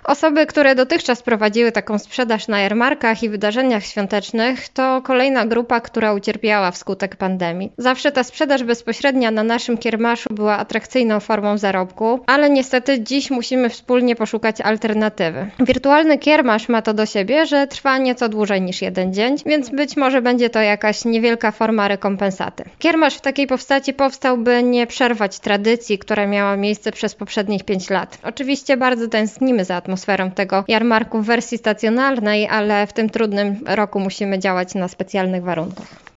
Osoby, które dotychczas prowadziły taką sprzedaż na jarmarkach i wydarzeniach świątecznych, to kolejna grupa, która ucierpiała wskutek pandemii. Zawsze ta sprzedaż bezpośrednia na naszym kiermaszu była atrakcyjną formą zarobku, ale niestety dziś musimy wspólnie poszukać alternatywy. Wirtualny kiermasz ma to do siebie, że trwa nieco dłużej niż jeden dzień, więc być może będzie to jakaś niewielka forma rekompensaty. Kiermasz w takiej postaci powstał, by nie przerwać tradycji, która miała miejsce przez poprzednich 5 lat. Oczywiście bardzo tęsknimy za atmosferą tego jarmarku w wersji stacjonarnej, ale w tym trudnym roku musimy działać na specjalnych warunkach.